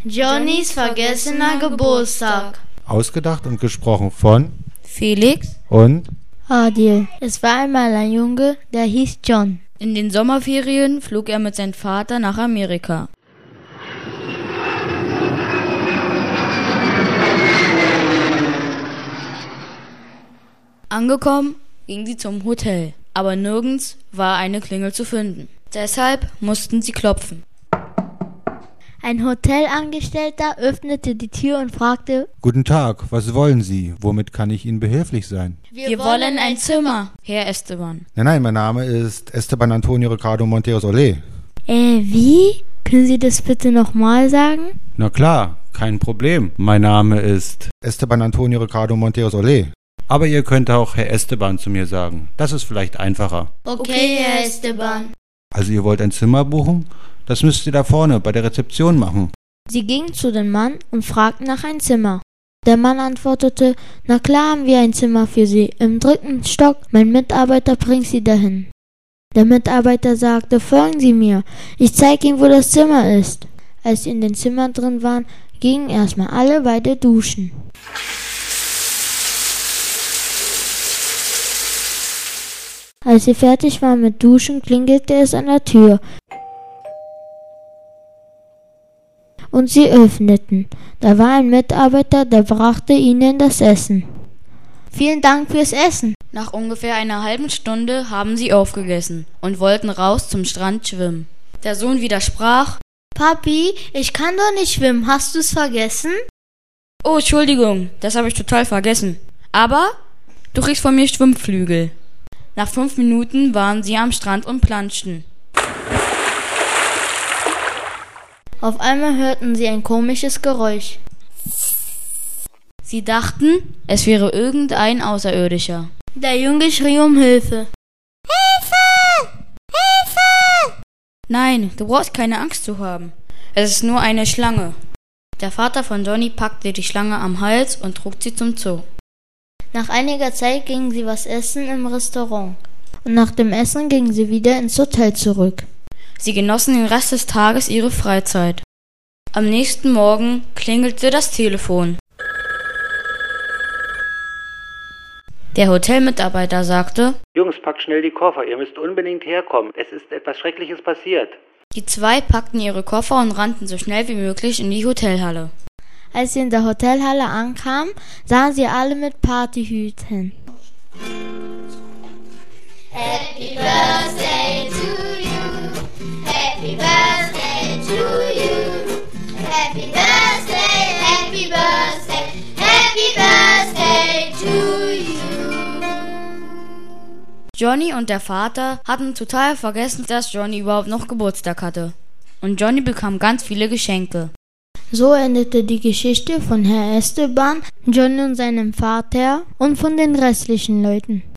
Johnnys vergessener Geburtstag. Ausgedacht und gesprochen von Felix und Adil. Es war einmal ein Junge, der hieß John. In den Sommerferien flog er mit seinem Vater nach Amerika. Angekommen gingen sie zum Hotel, aber nirgends war eine Klingel zu finden. Deshalb mussten sie klopfen. Ein Hotelangestellter öffnete die Tür und fragte: Guten Tag, was wollen Sie? Womit kann ich Ihnen behilflich sein? Wir wollen ein Zimmer, Herr Esteban. Nein, mein Name ist Esteban Antonio Ricardo Monteros Olé. Wie? Können Sie das bitte nochmal sagen? Na klar, kein Problem. Mein Name ist Esteban Antonio Ricardo Monteros Olé. Aber ihr könnt auch Herr Esteban zu mir sagen. Das ist vielleicht einfacher. Okay, Herr Esteban. Also ihr wollt ein Zimmer buchen? Das müsst ihr da vorne bei der Rezeption machen. Sie gingen zu dem Mann und fragten nach einem Zimmer. Der Mann antwortete: Na klar haben wir ein Zimmer für Sie, im 3. Stock. Mein Mitarbeiter bringt Sie dahin. Der Mitarbeiter sagte: Folgen Sie mir, ich zeige Ihnen, wo das Zimmer ist. Als sie in dem Zimmer drin waren, gingen erstmal alle beide duschen. Als sie fertig waren mit Duschen, klingelte es an der Tür. Und sie öffneten. Da war ein Mitarbeiter, der brachte ihnen das Essen. Vielen Dank fürs Essen. Nach ungefähr einer halben Stunde haben sie aufgegessen und wollten raus zum Strand schwimmen. Der Sohn widersprach: Papi, ich kann doch nicht schwimmen. Hast du's vergessen? Oh, Entschuldigung, das habe ich total vergessen. Aber du kriegst von mir Schwimmflügel. Nach 5 Minuten waren sie am Strand und planschten. Auf einmal hörten sie ein komisches Geräusch. Sie dachten, es wäre irgendein Außerirdischer. Der Junge schrie um Hilfe. Hilfe! Hilfe! Nein, du brauchst keine Angst zu haben. Es ist nur eine Schlange. Der Vater von Johnny packte die Schlange am Hals und trug sie zum Zoo. Nach einiger Zeit gingen sie was essen im Restaurant. Und nach dem Essen gingen sie wieder ins Hotel zurück. Sie genossen den Rest des Tages ihre Freizeit. Am nächsten Morgen klingelte das Telefon. Der Hotelmitarbeiter sagte: Jungs, packt schnell die Koffer, ihr müsst unbedingt herkommen. Es ist etwas Schreckliches passiert. Die 2 packten ihre Koffer und rannten so schnell wie möglich in die Hotelhalle. Als sie in der Hotelhalle ankamen, sahen sie alle mit Partyhüten. Happy birthday to you. Happy birthday to you. Happy birthday, happy birthday, happy birthday to you. Johnny und der Vater hatten total vergessen, dass Johnny überhaupt noch Geburtstag hatte. Und Johnny bekam ganz viele Geschenke. So endete die Geschichte von Herr Esteban, Johnny und seinem Vater und von den restlichen Leuten.